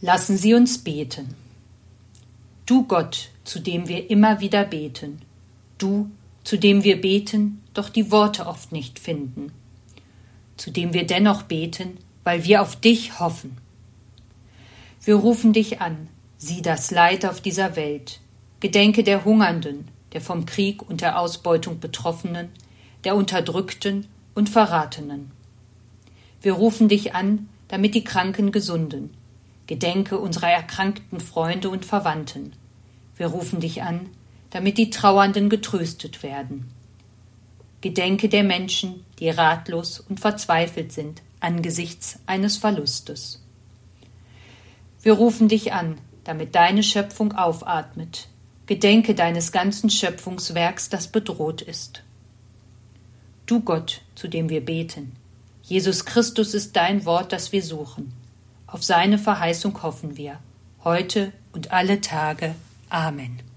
Lassen Sie uns beten. Du Gott, zu dem wir immer wieder beten. Du, zu dem wir beten, doch die Worte oft nicht finden. Zu dem wir dennoch beten, weil wir auf dich hoffen. Wir rufen dich an, sieh das Leid auf dieser Welt. Gedenke der Hungernden, der vom Krieg und der Ausbeutung Betroffenen, der Unterdrückten und Verratenen. Wir rufen dich an, damit die Kranken gesunden. Gedenke unserer erkrankten Freunde und Verwandten. Wir rufen dich an, damit die Trauernden getröstet werden. Gedenke der Menschen, die ratlos und verzweifelt sind angesichts eines Verlustes. Wir rufen dich an, damit deine Schöpfung aufatmet. Gedenke deines ganzen Schöpfungswerks, das bedroht ist. Du Gott, zu dem wir beten. Jesus Christus ist dein Wort, das wir suchen. Auf seine Verheißung hoffen wir, heute und alle Tage. Amen.